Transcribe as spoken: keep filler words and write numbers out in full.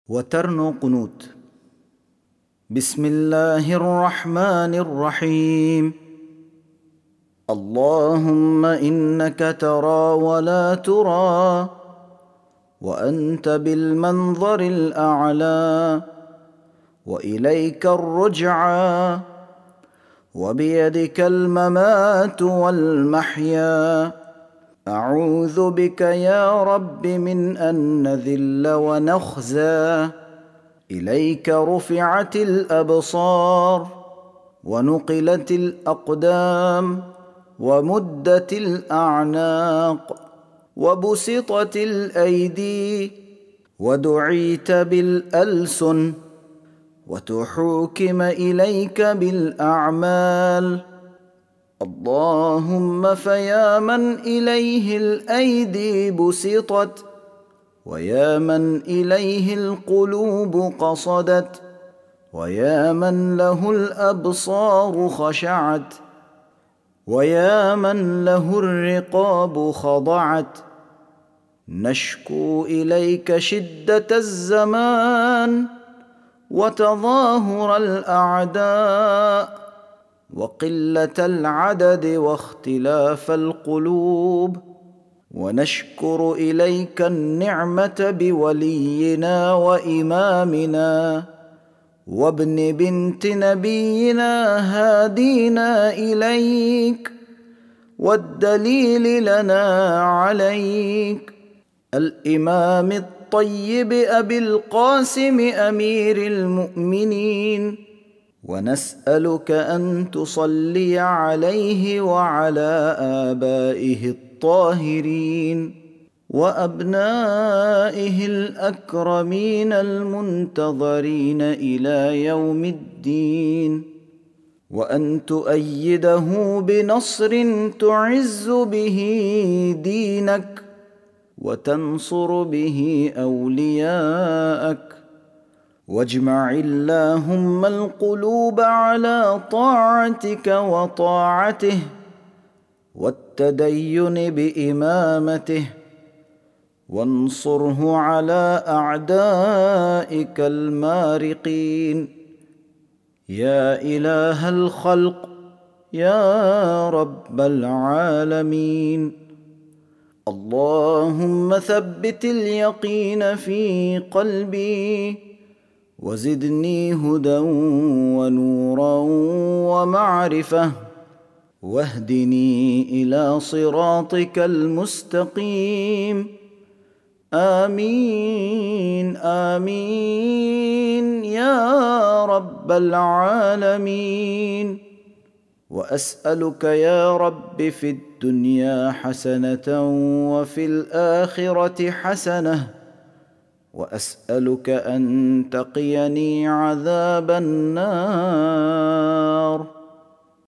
وترنو قنوت. بسم الله الرحمن الرحيم. اللهم إنك ترى ولا ترى، وأنت بالمنظر الأعلى، وإليك الرجعى، وبيدك الممات والمحيا. أعوذ بك يا رب من أن نذل ونخزى. إليك رفعت الأبصار، ونقلت الأقدام، ومدت الأعناق، وبسطت الأيدي، ودعيت بالألسن، وتحوكم إليك بالأعمال. اللهم فيا من إليه الأيدي بسطت، ويا من إليه القلوب قصدت، ويا من له الأبصار خشعت، ويا من له الرقاب خضعت، نشكو إليك شدة الزمان، وتظاهر الأعداء، وقلة العدد، واختلاف القلوب. ونشكر إليك النعمة بولينا وإمامنا وابن بنت نبينا هادينا إليك، والدليل لنا عليك، الإمام الطيب أبي القاسم أمير المؤمنين. ونسألك أن تصلي عليه وعلى آبائه الطاهرين، وأبنائه الأكرمين المنتظرين إلى يوم الدين، وأن تؤيده بنصر تعز به دينك، وتنصر به أولياءك. واجمع اللهم القلوب على طاعتك وطاعته، والتدين بإمامته، وانصره على أعدائك المارقين. يا إله الخلق، يا رب العالمين. اللهم ثبت اليقين في قلبي، وزدني هدى ونورا ومعرفة، واهدني إلى صراطك المستقيم. آمين آمين يا رب العالمين. وأسألك يا رب في الدنيا حسنة وفي الآخرة حسنة، وأسألك أن تقيني عذاب النار.